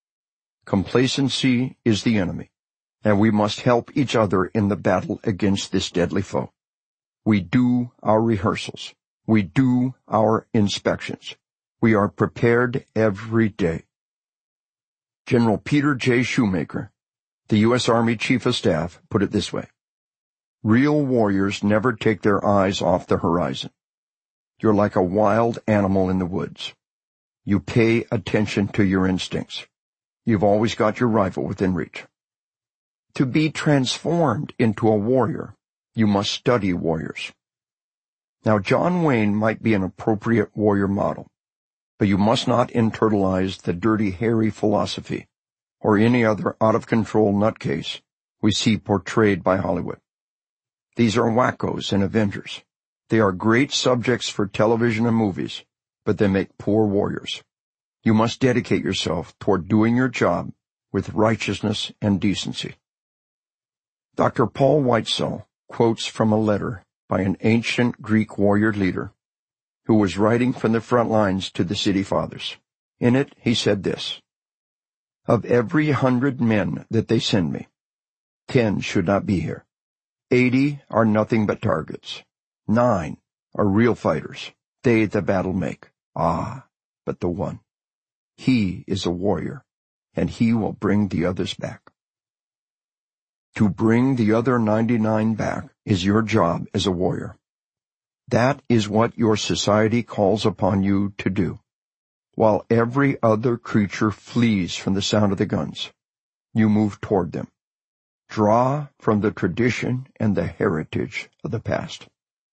Complacency is the enemy, and we must help each other in the battle against this deadly foe. We do our rehearsals. We do our inspections. We are prepared every day. General Peter J. Shoemaker, the U S Army Chief of Staff, put it this way: real warriors never take their eyes off the horizon. You're like a wild animal in the woods. You pay attention to your instincts. You've always got your rifle within reach. To be transformed into a warrior, you must study warriors. Now, John Wayne might be an appropriate warrior model, but you must not internalize the dirty, hairy philosophy or any other out-of-control nutcase we see portrayed by Hollywood. These are wackos and avengers. They are great subjects for television and movies, but they make poor warriors. You must dedicate yourself toward doing your job with righteousness and decency. Doctor Paul Whitesell quotes from a letter by an ancient Greek warrior leader who was writing from the front lines to the city fathers. In it, he said this: "Of every hundred men that they send me, ten should not be here. Eighty are nothing but targets. Nine are real fighters. They the battle make. Ah, but the one, he is a warrior, and he will bring the others back." To bring the other ninety-nine back is your job as a warrior. That is what your society calls upon you to do. While every other creature flees from the sound of the guns, you move toward them. Draw from the tradition and the heritage of the past.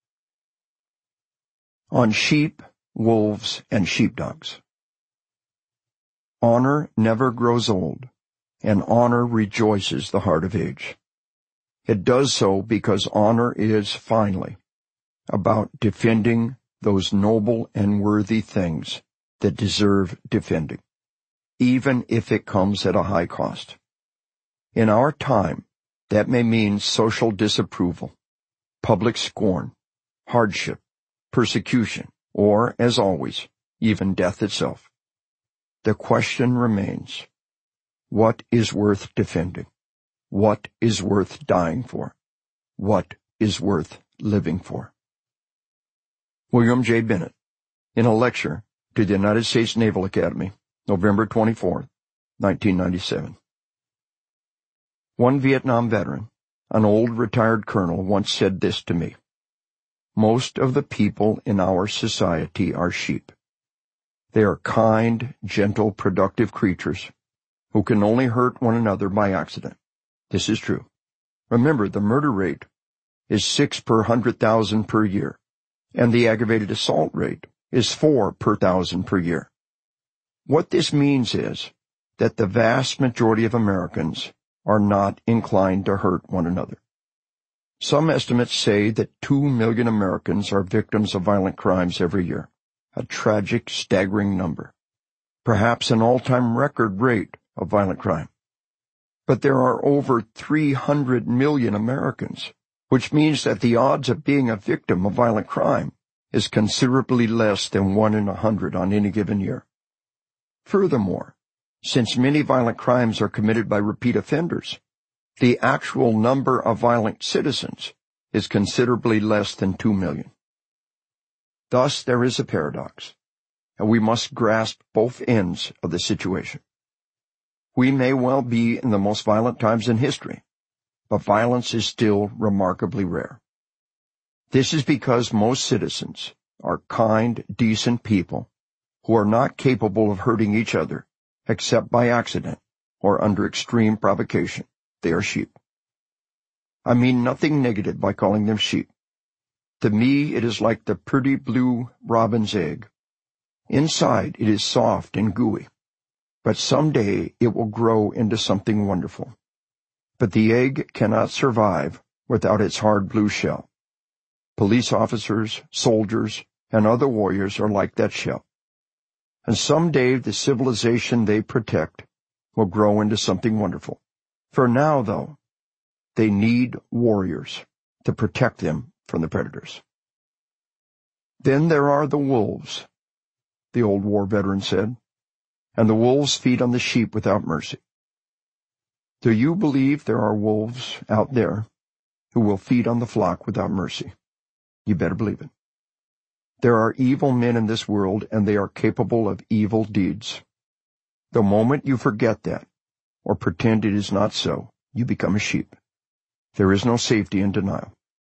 On sheep, wolves, and sheepdogs. Honor never grows old, and honor rejoices the heart of age. It does so because honor is, finally, about defending those noble and worthy things that deserve defending, even if it comes at a high cost. In our time, that may mean social disapproval, public scorn, hardship, persecution, or, as always, even death itself. The question remains: what is worth defending? What is worth dying for? What is worth living for? William J. Bennett, in a lecture to the United States Naval Academy, November twenty-fourth, nineteen ninety-seven. One Vietnam veteran, an old retired colonel, once said this to me: "Most of the people in our society are sheep. They are kind, gentle, productive creatures who can only hurt one another by accident." This is true. Remember, the murder rate is six per hundred thousand per year, and the aggravated assault rate is four per thousand per year. What this means is that the vast majority of Americans are not inclined to hurt one another. Some estimates say that two million Americans are victims of violent crimes every year, a tragic, staggering number, perhaps an all-time record rate of violent crime. But there are over three hundred million Americans, which means that the odds of being a victim of violent crime is considerably less than one in a hundred on any given year. Furthermore, since many violent crimes are committed by repeat offenders, the actual number of violent citizens is considerably less than two million. Thus, there is a paradox, and we must grasp both ends of the situation. We may well be in the most violent times in history, but violence is still remarkably rare. This is because most citizens are kind, decent people who are not capable of hurting each other except by accident or under extreme provocation. They are sheep. I mean nothing negative by calling them sheep. To me, it is like the pretty blue robin's egg. Inside, it is soft and gooey, but someday it will grow into something wonderful. But the egg cannot survive without its hard blue shell. Police officers, soldiers, and other warriors are like that shell. And someday the civilization they protect will grow into something wonderful. For now, though, they need warriors to protect them from the predators. Then there are the wolves, the old war veteran said, and the wolves feed on the sheep without mercy. Do you believe there are wolves out there who will feed on the flock without mercy? You better believe it. There are evil men in this world, and they are capable of evil deeds. The moment you forget that, or pretend it is not so, you become a sheep. There is no safety in denial.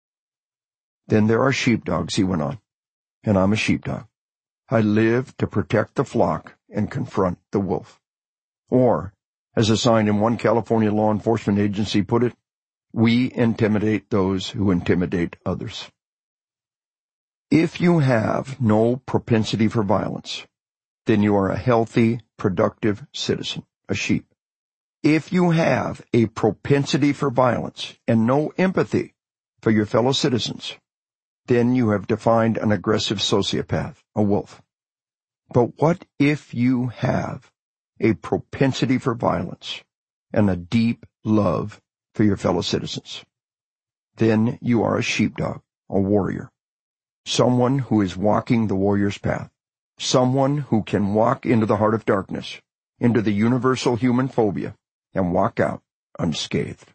Then there are sheepdogs, he went on, and I'm a sheepdog. I live to protect the flock and confront the wolf. Or, As a sign in one California law enforcement agency put it, we intimidate those who intimidate others. If you have no propensity for violence, then you are a healthy, productive citizen, a sheep. If you have a propensity for violence and no empathy for your fellow citizens, then you have defined an aggressive sociopath, a wolf. But what if you have a propensity for violence and a deep love for your fellow citizens? Then you are a sheepdog, a warrior, someone who is walking the warrior's path, someone who can walk into the heart of darkness, into the universal human phobia, and walk out unscathed.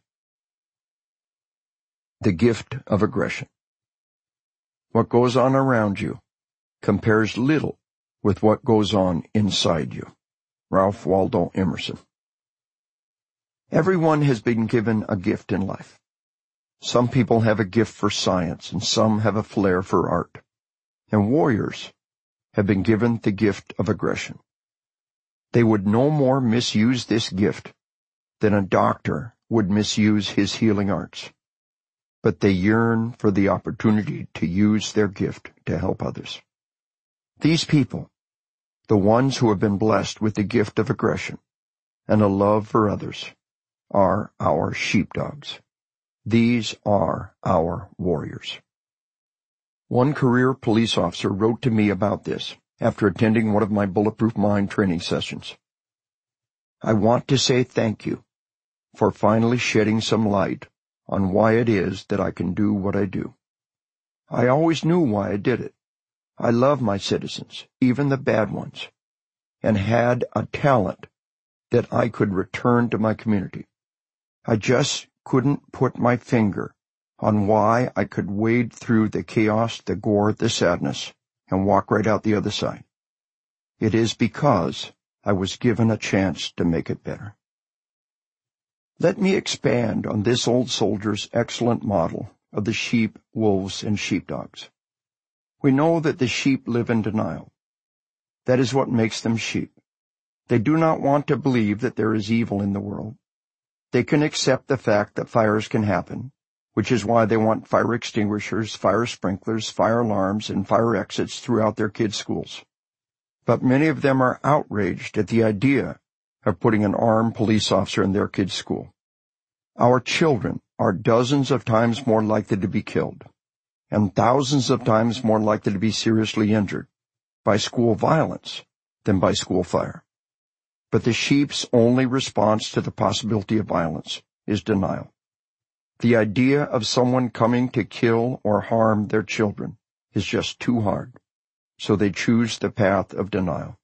The gift of aggression. What goes on around you compares little with what goes on inside you. Ralph Waldo Emerson. Everyone has been given a gift in life. Some people have a gift for science, and some have a flair for art. And warriors have been given the gift of aggression. They would no more misuse this gift than a doctor would misuse his healing arts. But they yearn for the opportunity to use their gift to help others. These people, the ones who have been blessed with the gift of aggression and a love for others, are our sheepdogs. These are our warriors. One career police officer wrote to me about this after attending one of my Bulletproof Mind training sessions. I want to say thank you for finally shedding some light on why it is that I can do what I do. I always knew why I did it. I love my citizens, even the bad ones, and had a talent that I could return to my community. I just couldn't put my finger on why I could wade through the chaos, the gore, the sadness, and walk right out the other side. It is because I was given a chance to make it better. Let me expand on this old soldier's excellent model of the sheep, wolves, and sheepdogs. We know that the sheep live in denial. That is what makes them sheep. They do not want to believe that there is evil in the world. They can accept the fact that fires can happen, which is why they want fire extinguishers, fire sprinklers, fire alarms, and fire exits throughout their kids' schools. But many of them are outraged at the idea of putting an armed police officer in their kids' school. Our children are dozens of times more likely to be killed, and thousands of times more likely to be seriously injured by school violence than by school fire. But the sheep's only response to the possibility of violence is denial. The idea of someone coming to kill or harm their children is just too hard, so they choose the path of denial.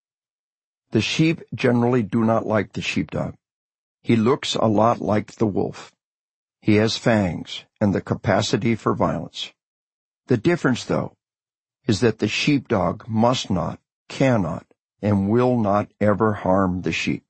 The sheep generally do not like the sheepdog. He looks a lot like the wolf. He has fangs and the capacity for violence. The difference, though, is that the sheepdog must not, cannot, and will not ever harm the sheep.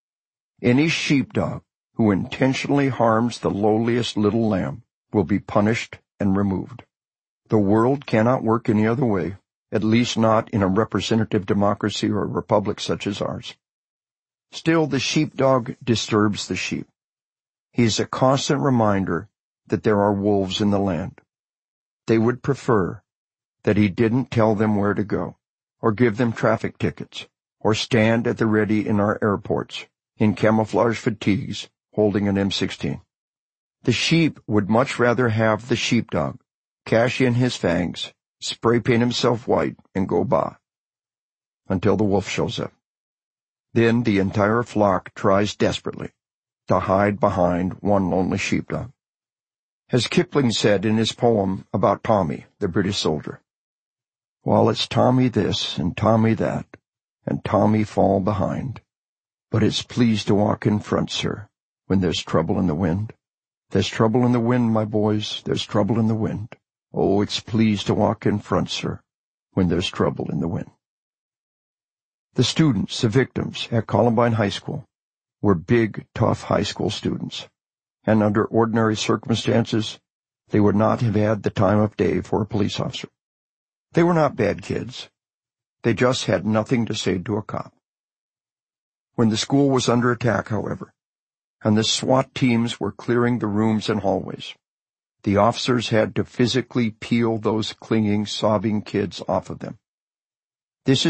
Any sheepdog who intentionally harms the lowliest little lamb will be punished and removed. The world cannot work any other way, at least not in a representative democracy or a republic such as ours. Still, the sheepdog disturbs the sheep. He is a constant reminder that there are wolves in the land. They would prefer that he didn't tell them where to go, or give them traffic tickets, or stand at the ready in our airports, in camouflage fatigues, holding an M sixteen. The sheep would much rather have the sheepdog cash in his fangs, spray paint himself white, and go by, until the wolf shows up. Then the entire flock tries desperately to hide behind one lonely sheepdog. As Kipling said in his poem about Tommy, the British soldier, "Well, it's Tommy this and Tommy that, and Tommy fall behind. But it's pleased to walk in front, sir, when there's trouble in the wind. There's trouble in the wind, my boys, there's trouble in the wind. Oh, it's pleased to walk in front, sir, when there's trouble in the wind." The students, the victims at Columbine High School, were big, tough high school students, and under ordinary circumstances, they would not have had the time of day for a police officer. They were not bad kids. They just had nothing to say to a cop. When the school was under attack, however, and the SWAT teams were clearing the rooms and hallways, the officers had to physically peel those clinging, sobbing kids off of them. This